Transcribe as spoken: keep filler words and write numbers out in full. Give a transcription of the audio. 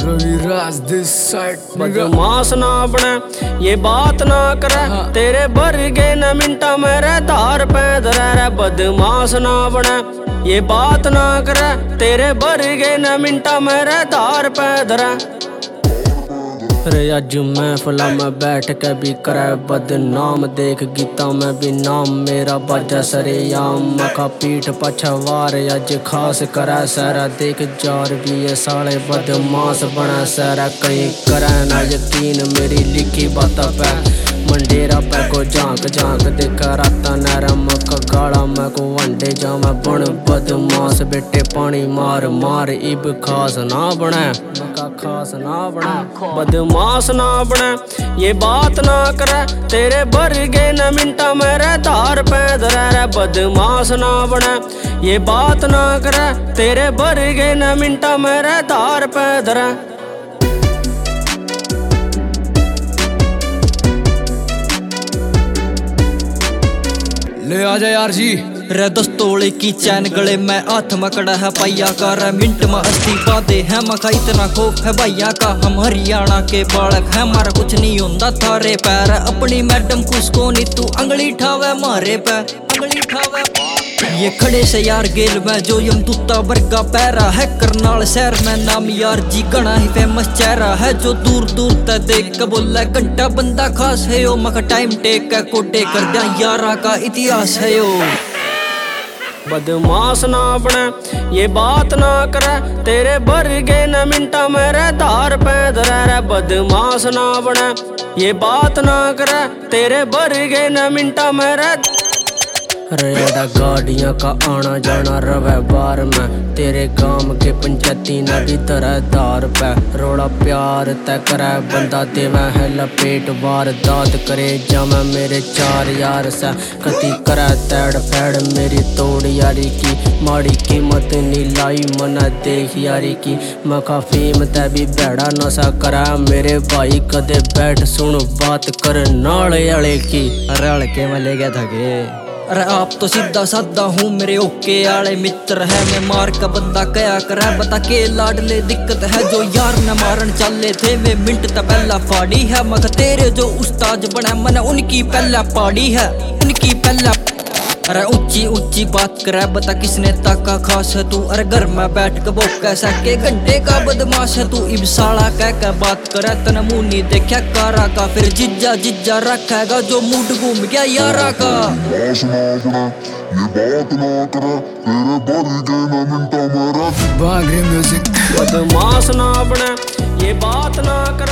Raviraj this side बदमाश ना बने ये बात ना करे, तेरे बरगे न मिंटा मेरे धार पे धरे रे। बदमाश ना बने ये बात ना करे, तेरे बरगे न मिंटा मेरे धार पे धरे। रे अज महफिला में बैठ के भी करे बदनाम, देख गीता में भी नाम मेरा बाजा सरेआम। मका पीठ पछवार अज खास करे सारा, देख जार भी ये साले बदमाश बना सारा। कहीं करे ना यकीन मेरी लिखी बात पे, मंडेरा पे को झांक झांक देखा राता नरम का गाड़ा मैं को वंडे जा मैं बन बदमाश बेटे पानी मार मार इब खास ना बने, मका खास ना बने। बदमाश ना बने ये बात ना करे, तेरे बरगे न मिंटा मेरे धार पे धरे रे। बदमाश ना बने ये बात ना करे, तेरे बरगे न मिंटा मेरे धार पे धरे। ले आजा यार जी। रे दस्तोले की चैन गले में हाथ मकड़ा है पैया का, रे मिंट में अस्थि बादे है मका इतना खौफ है भैया का। हम हरियाणा के बालक है हमारा कुछ नहीं होता थारे पैर, अपनी मैडम खुशको नी तू अंगली ठावे मारे पे अंगली ठावे। ये खड़े से यार गेल में जो यम तुत्ता बरगा पैरा है, करनाल शहर में नाम यार जी गणा ही फेमस चेहरा है। जो दूर दूर तक देख के बोला घंटा बंदा खास है यो, मका टाइम टेक के कोटे कर दिया यारा का इतिहास है यो। बदमाश ना बने ये बात ना करे, तेरे बरगे न मिंटा मेरे धार पे धरे रे। बदमाश ना बने ये बात ना करे, तेरे बरगे न मिंटा मेरे। रेड़ा गाड़ियां का आना जाना रवे बार में, तेरे गांव के पंचायती न भी तरह दार पे। रोड़ा प्यार तय करे बंदा देवे है लपेट, वार दाद करे जामे मेरे चार यार से। कति करे तैड़ फैड़ मेरी तोड़ यारी की, माड़ी कीमत नी लाई मना देख यारी की। मका फेम तय भी बैड़ा नशा करा मेरे भाई, कदे बैठ सुन बात कर नाले अड़े की। अरे अड़के में ले गया था गे। अरे आप तो सीधा साधा हूँ मेरे ओके आले मित्र है, मैं मार का बंदा कया करे बता के लाडले। दिक्कत है जो यार न मारन चले थे वे मिनट तक पहला फाड़ी है, मगर तेरे जो उस्ताद बने मैंने उनकी पहला पाड़ी है उनकी पहला। अरे ऊंची ऊंची बात करे बता किसने ताका खास है तू, अरे घर में बैठ के बोक कैसा के घंटे का बदमाश है तू। इब साला कह के बात करे तन मुंह नहीं देखा कारा का, फिर जिज्जा जिज्जा रखेगा जो मूड घूम गया यारा का। बागरी म्यूजिक। बदमाश ना बने ये बात ना करे,